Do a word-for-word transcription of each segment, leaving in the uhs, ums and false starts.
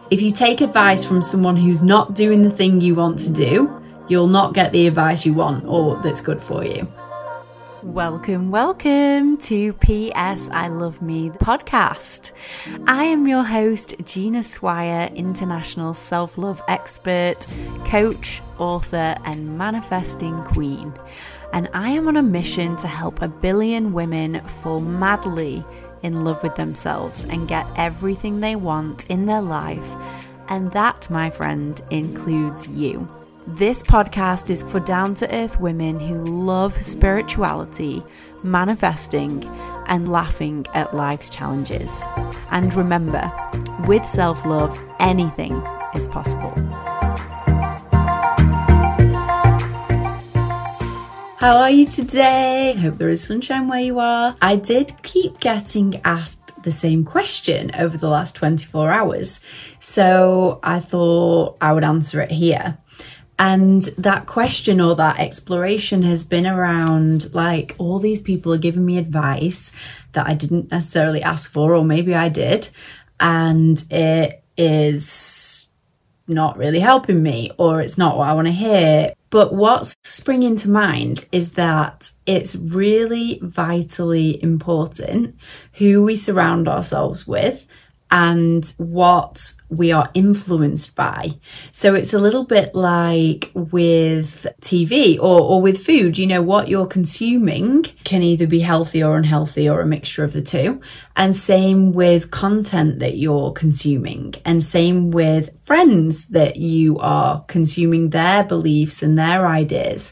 If you take advice from someone who's not doing the thing you want to do, you'll not get the advice you want or that's good for you. Welcome, welcome to P S I Love Me podcast. I am your host, Gina Swire, international self-love expert, coach, author, and manifesting queen. And I am on a mission to help a billion women fall madly in love with themselves and get everything they want in their life. And that, my friend, includes you. This podcast is for down-to-earth women who love spirituality, manifesting, and laughing at life's challenges. And remember, with self-love, anything is possible. How are you today? I hope there is sunshine where you are. I did keep getting asked the same question over the last twenty-four hours, so I thought I would answer it here. And that question or that exploration has been around, like, all these people are giving me advice that I didn't necessarily ask for, or maybe I did, and it is not really helping me, or it's not what I want to hear. But what's springing to mind is that it's really vitally important who we surround ourselves with and what we are influenced by. So it's a little bit like with T V or, or with food. You know, what you're consuming can either be healthy or unhealthy or a mixture of the two. And same with content that you're consuming, and same with friends that you are consuming their beliefs and their ideas.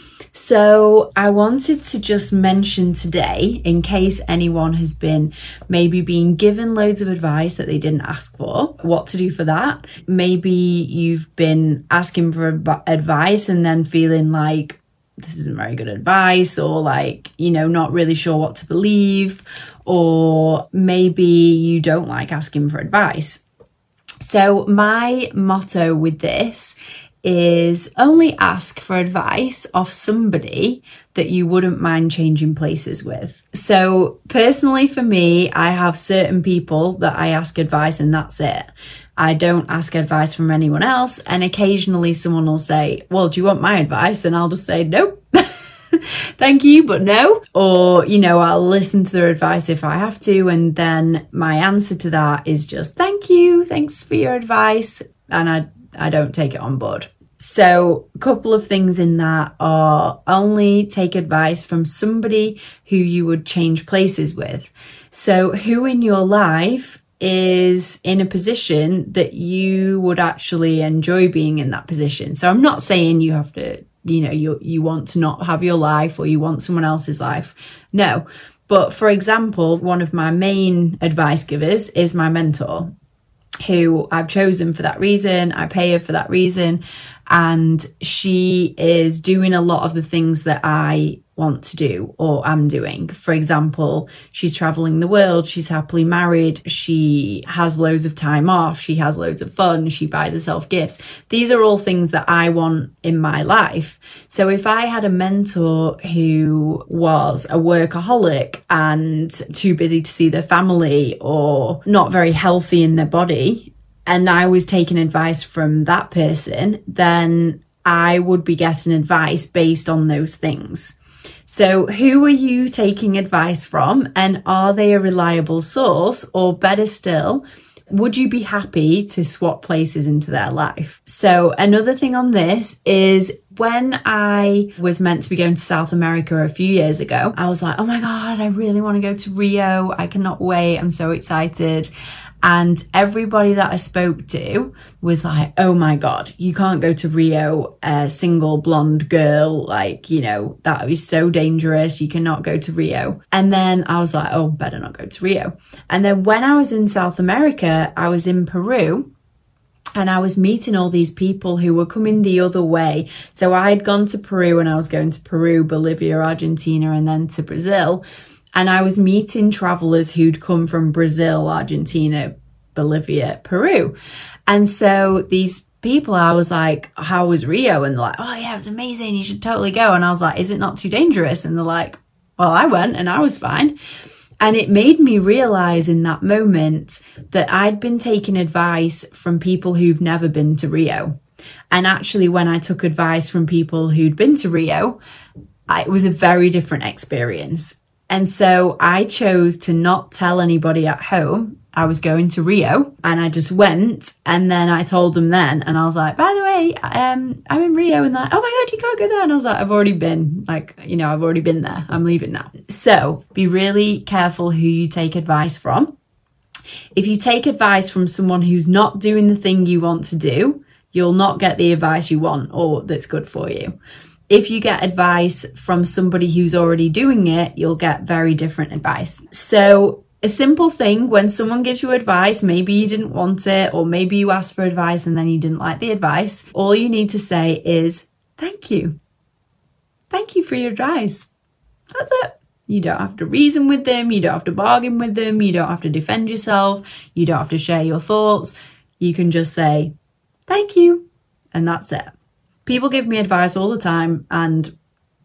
So I wanted to just mention today, in case anyone has been maybe being given loads of advice that they didn't ask for, what to do for that. Maybe you've been asking for advice and then feeling like this isn't very good advice, or like, you know, not really sure what to believe, or maybe you don't like asking for advice. So my motto with this is only ask for advice off somebody that you wouldn't mind changing places with. So personally for me, I have certain people that I ask advice and that's it. I don't ask advice from anyone else. And occasionally someone will say, well, do you want my advice? And I'll just say, nope. Thank you, but no. Or, you know, I'll listen to their advice if I have to. And then my answer to that is just, thank you. Thanks for your advice. And I, I don't take it on board. So a couple of things in that are only take advice from somebody who you would change places with. So who in your life is in a position that you would actually enjoy being in that position. So I'm not saying you have to, you know, you, you want to not have your life or you want someone else's life. No. But for example, one of my main advice givers is my mentor, who I've chosen for that reason. I pay her for that reason. And she is doing a lot of the things that I want to do or am doing. For example, she's traveling the world. She's happily married. She has loads of time off. She has loads of fun. She buys herself gifts. These are all things that I want in my life. So if I had a mentor who was a workaholic and too busy to see their family or not very healthy in their body, and I was taking advice from that person, then I would be getting advice based on those things. So who are you taking advice from, and are they a reliable source? Or better still, would you be happy to swap places into their life? So another thing on this is, when I was meant to be going to South America a few years ago, I was like, oh my God, I really want to go to Rio. I cannot wait. I'm so excited. And everybody that I spoke to was like, oh my God, you can't go to Rio, a single blonde girl. Like, you know, that would be so dangerous. You cannot go to Rio. And then I was like, oh, better not go to Rio. And then when I was in South America, I was in Peru. And I was meeting all these people who were coming the other way. So I had gone to Peru and I was going to Peru, Bolivia, Argentina, and then to Brazil. And I was meeting travelers who'd come from Brazil, Argentina, Bolivia, Peru. And so these people, I was like, how was Rio? And they're like, oh yeah, it was amazing. You should totally go. And I was like, is it not too dangerous? And they're like, well, I went and I was fine. And it made me realize in that moment that I'd been taking advice from people who've never been to Rio. And actually, when I took advice from people who'd been to Rio, it was a very different experience. And so I chose to not tell anybody at home I was going to Rio, and I just went, and then I told them then, and I was like, by the way, um, I'm in Rio, and they're like, oh my God, you can't go there. And I was like, I've already been, like, you know, I've already been there. I'm leaving now. So be really careful who you take advice from. If you take advice from someone who's not doing the thing you want to do, you'll not get the advice you want or that's good for you. If you get advice from somebody who's already doing it, you'll get very different advice. So a simple thing, when someone gives you advice, maybe you didn't want it, or maybe you asked for advice and then you didn't like the advice, all you need to say is, thank you. Thank you for your advice. That's it. You don't have to reason with them. You don't have to bargain with them. You don't have to defend yourself. You don't have to share your thoughts. You can just say, thank you. And that's it. People give me advice all the time, and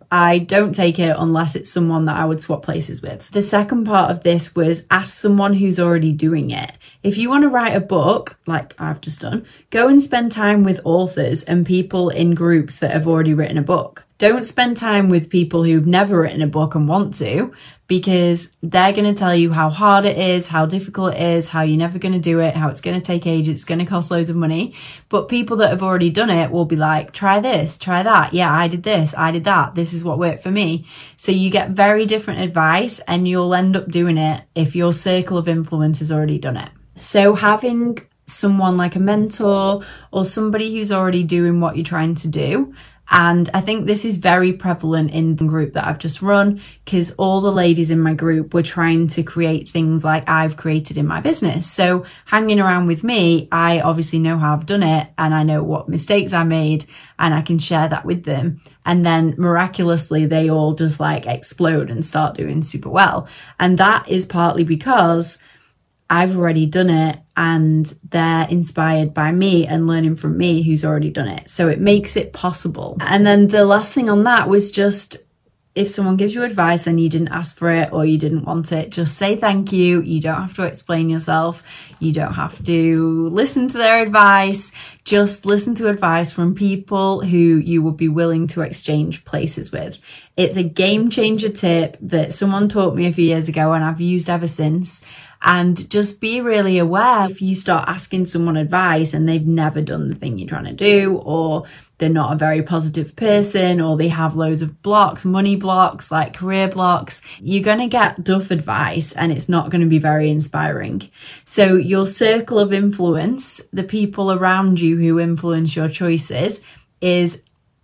I don't take it unless it's someone that I would swap places with. The second part of this was ask someone who's already doing it. If you want to write a book, like I've just done, go and spend time with authors and people in groups that have already written a book. Don't spend time with people who've never written a book and want to, because they're going to tell you how hard it is, how difficult it is, how you're never going to do it, how it's going to take ages, it's going to cost loads of money. But people that have already done it will be like, try this, try that. Yeah, I did this, I did that. This is what worked for me. So you get very different advice, and you'll end up doing it if your circle of influence has already done it. So having someone like a mentor or somebody who's already doing what you're trying to do. And I think this is very prevalent in the group that I've just run, because all the ladies in my group were trying to create things like I've created in my business. So hanging around with me, I obviously know how I've done it, and I know what mistakes I made, and I can share that with them. And then miraculously, they all just like explode and start doing super well. And that is partly because I've already done it, and they're inspired by me and learning from me who's already done it. So it makes it possible. And then the last thing on that was just, if someone gives you advice and you didn't ask for it or you didn't want it, just say thank you. You don't have to explain yourself. You don't have to listen to their advice. Just listen to advice from people who you would be willing to exchange places with. It's a game changer tip that someone taught me a few years ago, and I've used ever since. And just be really aware if you start asking someone advice and they've never done the thing you're trying to do, or they're not a very positive person, or they have loads of blocks, money blocks, like career blocks, you're going to get duff advice and it's not going to be very inspiring. So your circle of influence, the people around you who influence your choices, is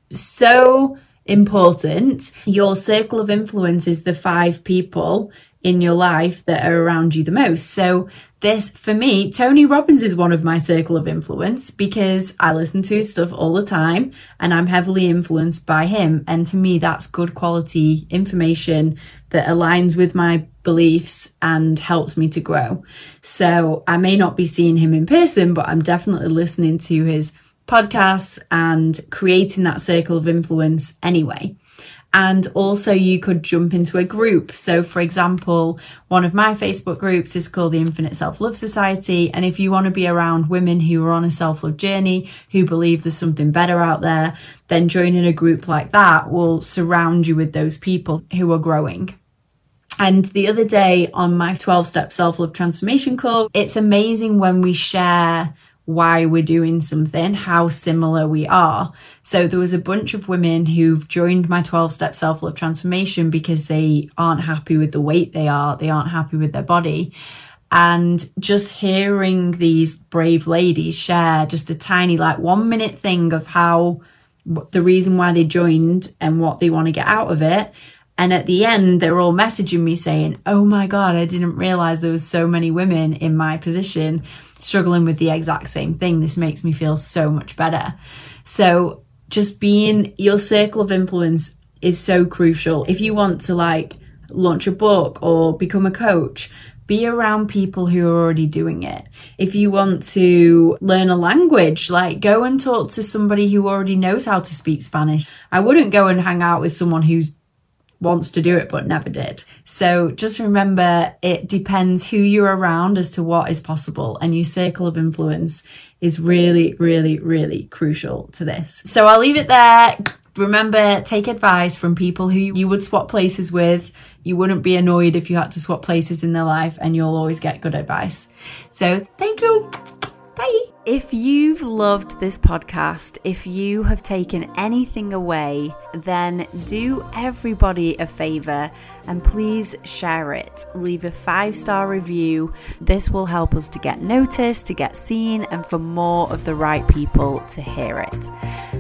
so important. Your circle of influence is the five people in your life that are around you the most. So this, for me, Tony Robbins is one of my circle of influence, because I listen to his stuff all the time and I'm heavily influenced by him. And to me, that's good quality information that aligns with my beliefs and helps me to grow. So I may not be seeing him in person, but I'm definitely listening to his podcasts and creating that circle of influence anyway. And also you could jump into a group. So for example, one of my Facebook groups is called the Infinite Self-Love Society. And if you want to be around women who are on a self-love journey, who believe there's something better out there, then joining a group like that will surround you with those people who are growing. And the other day on my twelve-step self-love transformation call, it's amazing when we share why we're doing something, how similar we are. So there was a bunch of women who've joined my twelve-step self-love transformation because they aren't happy with the weight they are, they aren't happy with their body. And just hearing these brave ladies share just a tiny, like one minute thing of how, the reason why they joined and what they want to get out of it. And at the end, they're all messaging me saying, oh my God, I didn't realize there was so many women in my position struggling with the exact same thing. This makes me feel so much better. So just being, your circle of influence is so crucial. If you want to like launch a book or become a coach, be around people who are already doing it. If you want to learn a language, like go and talk to somebody who already knows how to speak Spanish. I wouldn't go and hang out with someone who's wants to do it but never did. So just remember, it depends who you're around as to what is possible, and your circle of influence is really, really, really crucial to this. So I'll leave it there. Remember, take advice from people who you would swap places with. You wouldn't be annoyed if you had to swap places in their life, and you'll always get good advice. So thank you. Bye. If you've loved this podcast, if you have taken anything away, then do everybody a favor and please share it. Leave a five-star review. This will help us to get noticed, to get seen, and for more of the right people to hear it.